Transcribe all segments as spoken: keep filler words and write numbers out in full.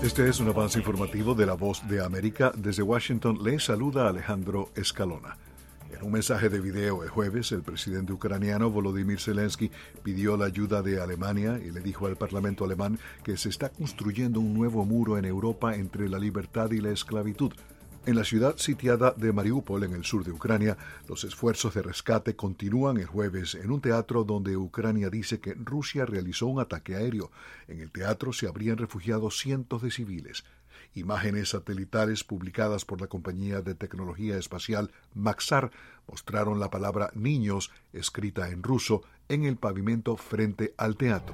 Este es un avance informativo de La Voz de América. Desde Washington le saluda Alejandro Escalona. En un mensaje de video el jueves, el presidente ucraniano Volodymyr Zelensky pidió la ayuda de Alemania y le dijo al Parlamento alemán que se está construyendo un nuevo muro en Europa entre la libertad y la esclavitud. En la ciudad sitiada de Mariupol, en el sur de Ucrania, los esfuerzos de rescate continúan el jueves en un teatro donde Ucrania dice que Rusia realizó un ataque aéreo. En el teatro se habrían refugiado cientos de civiles. Imágenes satelitales publicadas por la compañía de tecnología espacial Maxar mostraron la palabra niños, escrita en ruso, en el pavimento frente al teatro.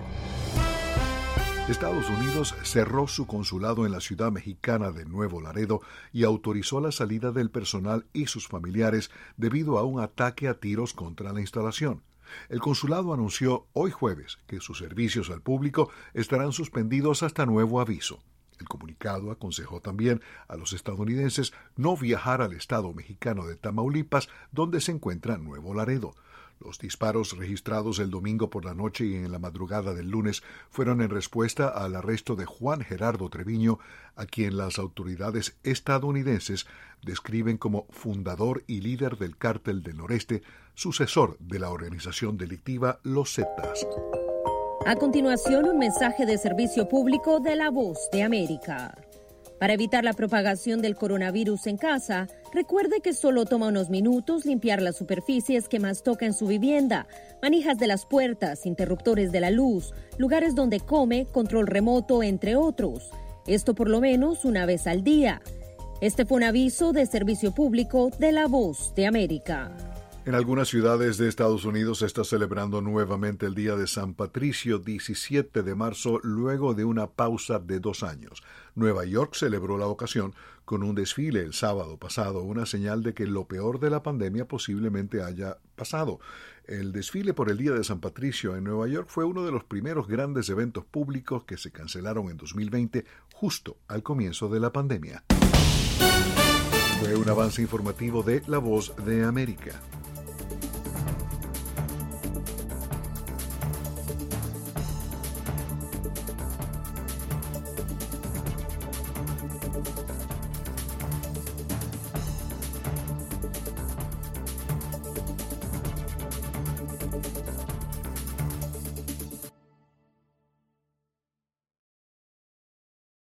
Estados Unidos cerró su consulado en la ciudad mexicana de Nuevo Laredo y autorizó la salida del personal y sus familiares debido a un ataque a tiros contra la instalación. El consulado anunció hoy jueves que sus servicios al público estarán suspendidos hasta nuevo aviso. El comunicado aconsejó también a los estadounidenses no viajar al estado mexicano de Tamaulipas, donde se encuentra Nuevo Laredo. Los disparos registrados el domingo por la noche y en la madrugada del lunes fueron en respuesta al arresto de Juan Gerardo Treviño, a quien las autoridades estadounidenses describen como fundador y líder del Cártel del Noreste, sucesor de la organización delictiva Los Zetas. A continuación, un mensaje de servicio público de La Voz de América. Para evitar la propagación del coronavirus en casa, recuerde que solo toma unos minutos limpiar las superficies que más toca en su vivienda, manijas de las puertas, interruptores de la luz, lugares donde come, control remoto, entre otros. Esto por lo menos una vez al día. Este fue un aviso de servicio público de La Voz de América. En algunas ciudades de Estados Unidos se está celebrando nuevamente el Día de San Patricio, diecisiete de marzo, luego de una pausa de dos años. Nueva York celebró la ocasión con un desfile el sábado pasado, una señal de que lo peor de la pandemia posiblemente haya pasado. El desfile por el Día de San Patricio en Nueva York fue uno de los primeros grandes eventos públicos que se cancelaron en dos mil veinte, justo al comienzo de la pandemia. Fue un avance informativo de La Voz de América.